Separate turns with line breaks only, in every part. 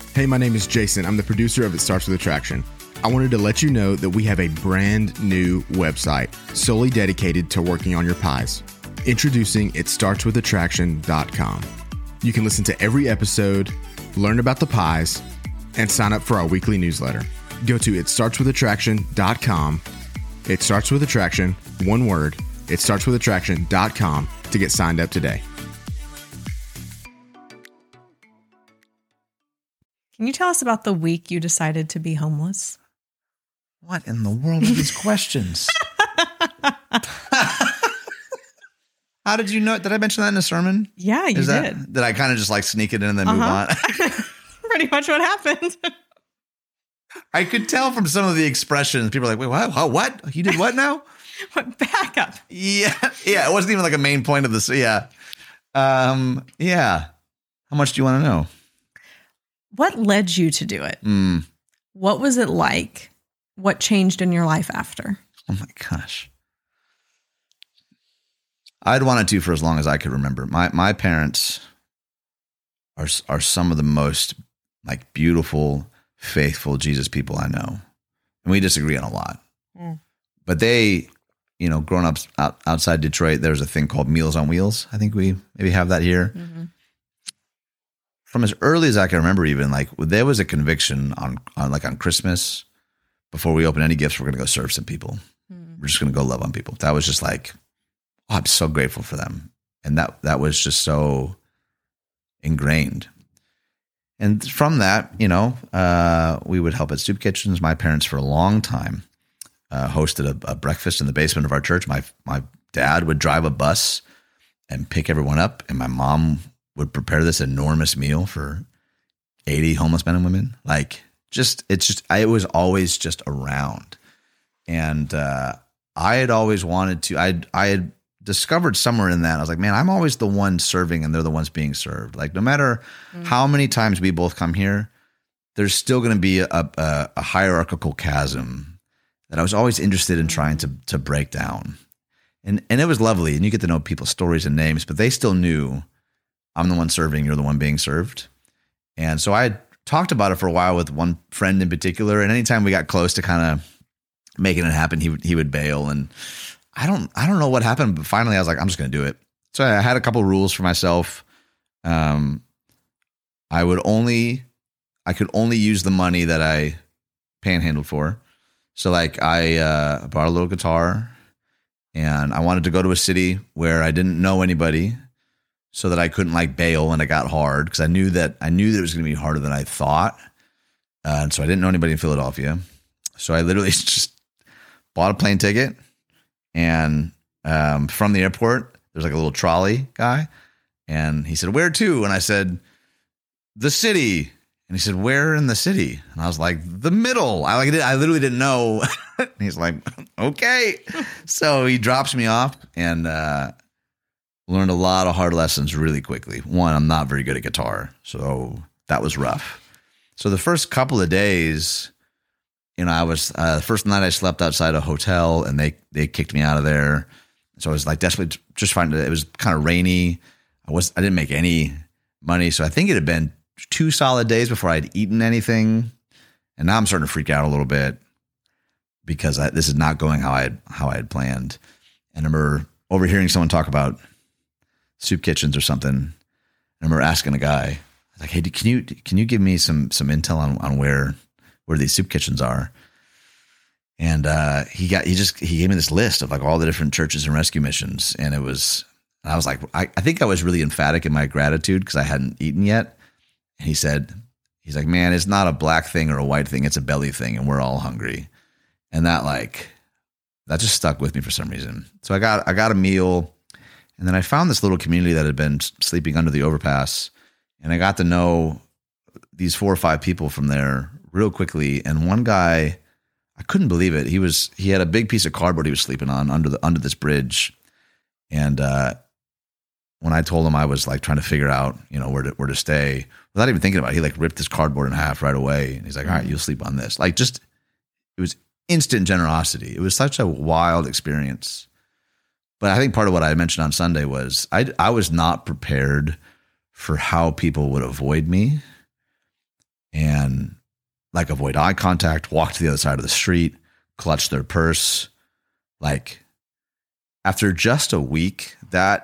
Hey, my name is Jason. I'm the producer of It Starts With Attraction. I wanted to let you know that we have a brand new website solely dedicated to working on your pies. Introducing itstartswithattraction.com. You can listen to every episode, learn about the pies, and sign up for our weekly newsletter. Go to itstartswithattraction.com. It starts with attraction, one word, itstartswithattraction.com to get signed up today.
Can you tell us about the week you decided to be homeless?
What in the world are these questions? How did you know? Did I mention that in a sermon?
Yeah, you did.
Did I kind of just like sneak it in and then move on?
Pretty much what happened.
I could tell from some of the expressions. People are like, wait, what? You did what now?
Back up.
Yeah. It wasn't even like a main point of this. Yeah. Yeah. How much do you want to know?
What led you to do it? What was it like? What changed in your life after?
Oh my gosh. I'd wanted to for as long as I could remember. My parents are some of the most like beautiful, faithful Jesus people I know. And we disagree on a lot. But they, growing up outside Detroit, there's a thing called Meals on Wheels. I think we maybe have that here. Mm-hmm. From as early as I can remember, even like there was a conviction on Christmas, before we open any gifts, we're going to go serve some people. We're just going to go love on people. That was just like, I'm so grateful for them. And that was just so ingrained. And from that, we would help at soup kitchens. My parents for a long time hosted a breakfast in the basement of our church. My dad would drive a bus and pick everyone up. And my mom would prepare this enormous meal for 80 homeless men and women. Like it was always just around. And I had always wanted to, I had discovered somewhere in that, I was like, man, I'm always the one serving and they're the ones being served. Like no matter how many times we both come here, there's still going to be a hierarchical chasm that I was always interested in trying to break down. And it was lovely. And you get to know people's stories and names, but they still knew I'm the one serving, you're the one being served. And so I had talked about it for a while with one friend in particular. And anytime we got close to kind of making it happen, he would bail. And I don't know what happened, but finally I was like, I'm just going to do it. So I had a couple rules for myself. I could only use the money that I panhandled for. So like I bought a little guitar and I wanted to go to a city where I didn't know anybody so that I couldn't like bail when it got hard. Cause I knew that it was going to be harder than I thought. And so I didn't know anybody in Philadelphia. So I literally just bought a plane ticket. And from the airport, there's like a little trolley guy. And he said, where to? And I said, the city. And he said, where in the city? And I was like, the middle. I literally didn't know. And he's like, okay. So he drops me off and learned a lot of hard lessons really quickly. One, I'm not very good at guitar. So that was rough. So the first couple of days, I was the first night I slept outside a hotel and they kicked me out of there. So I was like desperately just finding it was kind of rainy. I didn't make any money. So I think it had been 2 solid days before I'd eaten anything. And now I'm starting to freak out a little bit because this is not going how I had planned. And I remember overhearing someone talk about soup kitchens or something. And I remember asking a guy, I was like, hey, can you give me some intel on where these soup kitchens are? And he gave me this list of like all the different churches and rescue missions. And I was like, I think I was really emphatic in my gratitude because I hadn't eaten yet. And he's like, man, it's not a black thing or a white thing. It's a belly thing. And we're all hungry. And that just stuck with me for some reason. So I got a meal. And then I found this little community that had been sleeping under the overpass. And I got to know these 4 or 5 people from there real quickly. And one guy, I couldn't believe it. He had a big piece of cardboard he was sleeping on under this bridge. And when I told him I was like trying to figure out, where to stay, without even thinking about it, he like ripped this cardboard in half right away. And he's like, all right, you'll sleep on this. Like it was instant generosity. It was such a wild experience. But I think part of what I mentioned on Sunday was I was not prepared for how people would avoid me. And like avoid eye contact, walk to the other side of the street, clutch their purse. Like after just a week, that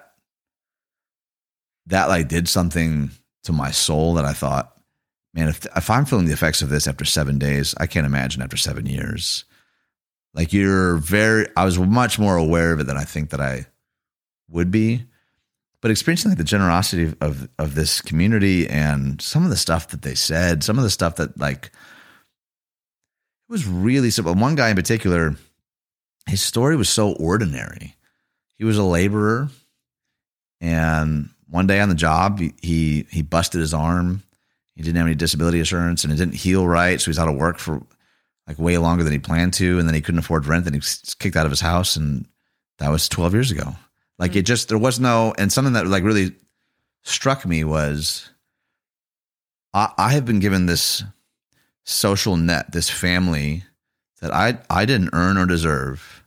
like did something to my soul that I thought, man, if I'm feeling the effects of this after 7 days, I can't imagine after 7 years. Like I was much more aware of it than I think that I would be. But experiencing like the generosity of this community and some of the stuff that they said, some of the stuff that like, it was really simple. One guy in particular, his story was so ordinary. He was a laborer, and one day on the job, he busted his arm. He didn't have any disability insurance, and it didn't heal right, so he's out of work for like way longer than he planned to, and then he couldn't afford rent, then he was kicked out of his house, and that was 12 years ago. Like there was no, and something that like really struck me was I have been given this social net, this family that I didn't earn or deserve.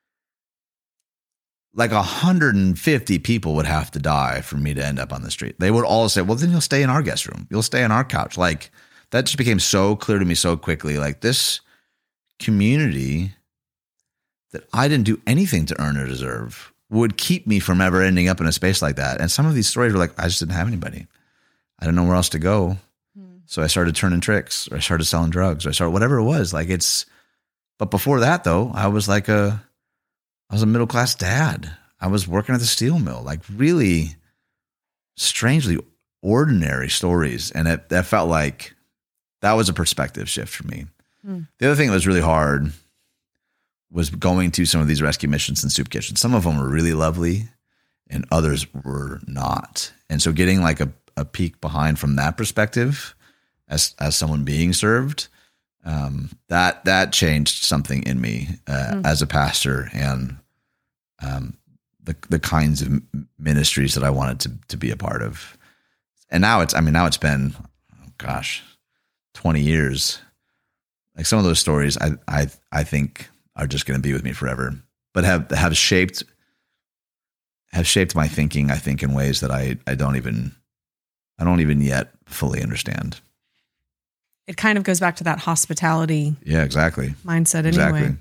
Like 150 people would have to die for me to end up on the street. They would all say, well, then you'll stay in our guest room. You'll stay on our couch. Like that just became so clear to me so quickly. Like this community that I didn't do anything to earn or deserve would keep me from ever ending up in a space like that. And some of these stories were like, I just didn't have anybody. I didn't know where else to go. So I started turning tricks, or I started selling drugs, or I started whatever it was. Like but before that though, I was a middle-class dad. I was working at the steel mill, like really strangely ordinary stories. And that felt like that was a perspective shift for me. The other thing that was really hard was going to some of these rescue missions and soup kitchens. Some of them were really lovely and others were not. And so getting like a peek behind from that perspective as someone being served, that changed something in me as a pastor, and the kinds of ministries that I wanted to be a part of. And now it's been, 20 years. Like some of those stories I think are just going to be with me forever, but have shaped my thinking, I think, in ways that I don't even yet fully understand.
It kind of goes back to that hospitality.
Yeah, exactly.
Mindset anyway. Exactly.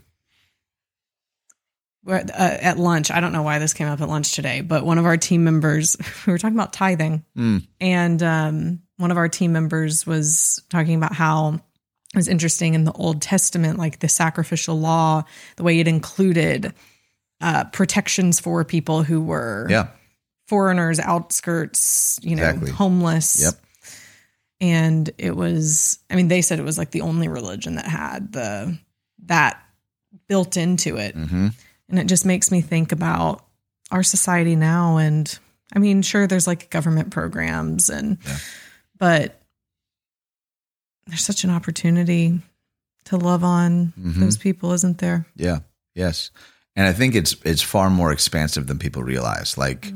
We're, at lunch, I don't know why this came up at lunch today, but one of our team members, we were talking about tithing, and one of our team members was talking about how it was interesting in the Old Testament, like the sacrificial law, the way it included protections for people who were foreigners, outskirts, homeless. Yep. And it was, they said it was like the only religion that had that built into it. Mm-hmm. And it just makes me think about our society now. And sure, there's like government programs but there's such an opportunity to love on those people, isn't there?
Yeah. Yes. And I think it's far more expansive than people realize. Like,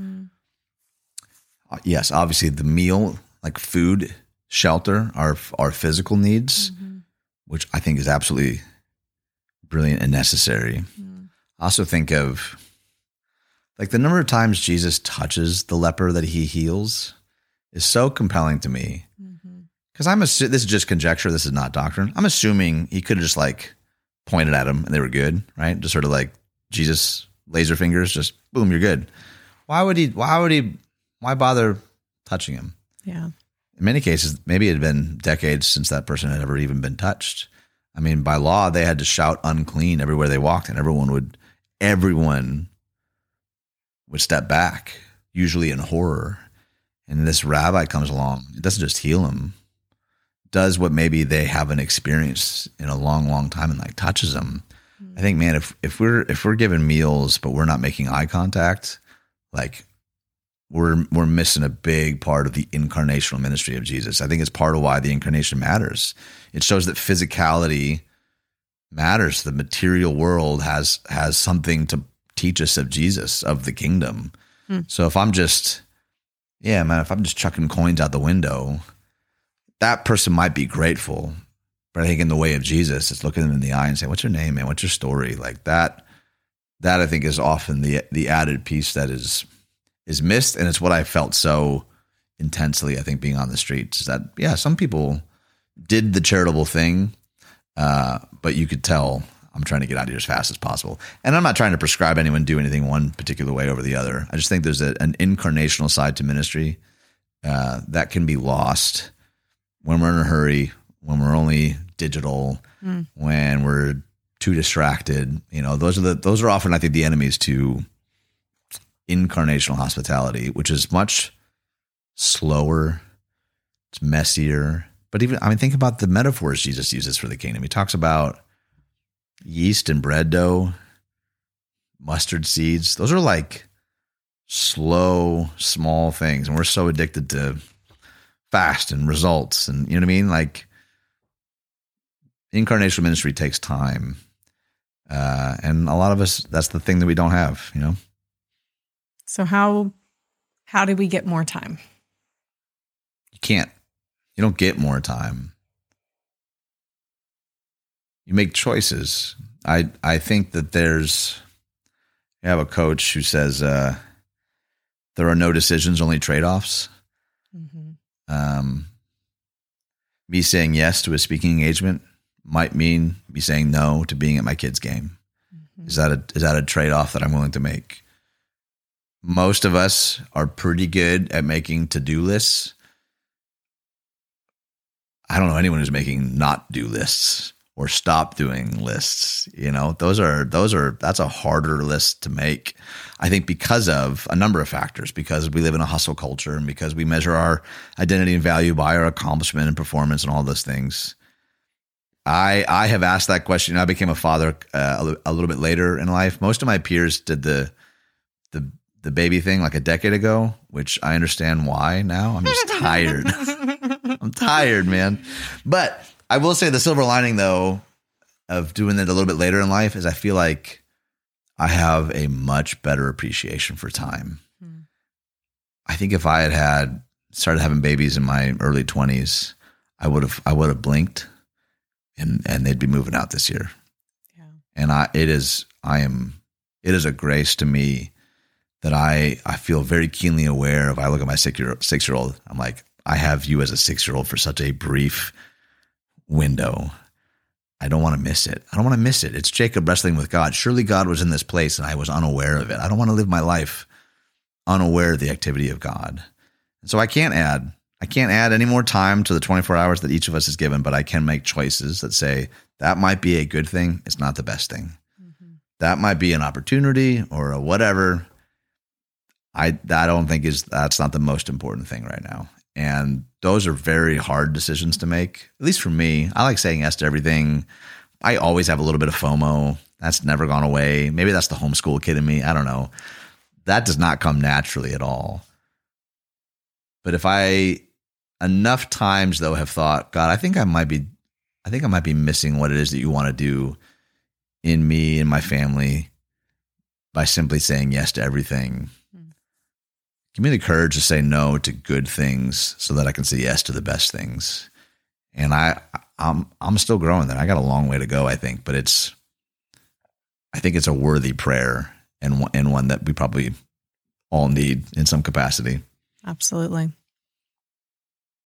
yes, obviously the meal, like food, shelter, our physical needs, which I think is absolutely brilliant and necessary. I also think of like the number of times Jesus touches the leper that he heals is so compelling to me. Because this is just conjecture. This is not doctrine. I'm assuming he could have just like pointed at them and they were good, right? Just sort of like Jesus laser fingers, just boom, you're good. Why bother touching him?
Yeah.
In many cases, maybe it had been decades since that person had ever even been touched. By law, they had to shout unclean everywhere they walked, and everyone would step back, usually in horror. And this rabbi comes along. It doesn't just heal him, does what maybe they haven't experienced in a long, long time, and like touches them. I think, man, if we're given meals but we're not making eye contact, like we're missing a big part of the incarnational ministry of Jesus. I think it's part of why the incarnation matters. It shows that physicality matters. The material world has something to teach us of Jesus, of the kingdom. So if I'm just chucking coins out the window, that person might be grateful. But I think in the way of Jesus, it's looking them in the eye and saying, what's your name, man? What's your story? Like that I think is often the added piece that is missed. And it's what I felt so intensely, I think, being on the streets is that, some people did the charitable thing, but you could tell I'm trying to get out of here as fast as possible. And I'm not trying to prescribe anyone do anything one particular way over the other. I just think there's an incarnational side to ministry that can be lost when we're in a hurry, when we're only digital, when we're too distracted. Those are often, I think, the enemies to incarnational hospitality, which is much slower, it's messier. But even, think about the metaphors Jesus uses for the kingdom. He talks about yeast and bread dough, mustard seeds. Those are like slow, small things. And we're so addicted to fast and results. And you know what I mean? Like, incarnational ministry takes time. And a lot of us, that's the thing that we don't have,
So how do we get more time?
You don't get more time. You make choices. I think that you have a coach who says, there are no decisions, only trade-offs. Mm-hmm. Me saying yes to a speaking engagement might mean me saying no to being at my kid's game. Mm-hmm. Is that a trade-off that I'm willing to make? Most of us are pretty good at making to-do lists. I don't know anyone who's making not do lists or stop doing lists. That's a harder list to make. I think because of a number of factors, because we live in a hustle culture and because we measure our identity and value by our accomplishment and performance and all those things. I have asked that question. I became a father a little bit later in life. Most of my peers did the baby thing like a decade ago, which I understand why now. I'm just tired. I'm tired, man. But I will say the silver lining, though, of doing it a little bit later in life is I feel like I have a much better appreciation for time. I think if I had started having babies in my early 20s, I would have blinked and they'd be moving out this year. Yeah. And it is a grace to me that I feel very keenly aware of. I look at my 6-year-old, I'm like, I have you as a 6-year-old for such a brief window. I don't want to miss it. It's Jacob wrestling with God. Surely God was in this place and I was unaware of it. I don't want to live my life unaware of the activity of God. And so I can't add any more time to the 24 hours that each of us is given, but I can make choices that say that might be a good thing. It's not the best thing. Mm-hmm. That might be an opportunity or a whatever. I don't think that's not the most important thing right now. And those are very hard decisions to make, at least for me. I like saying yes to everything. I always have a little bit of FOMO. That's never gone away. Maybe that's the homeschool kid in me. I don't know. That does not come naturally at all. But if I enough times though have thought, God, I think I might be missing what it is that you want to do in me and my family by simply saying yes to everything. Give me the courage to say no to good things so that I can say yes to the best things. And I'm still growing there. I got a long way to go, I think, but I think it's a worthy prayer and one that we probably all need in some capacity.
Absolutely.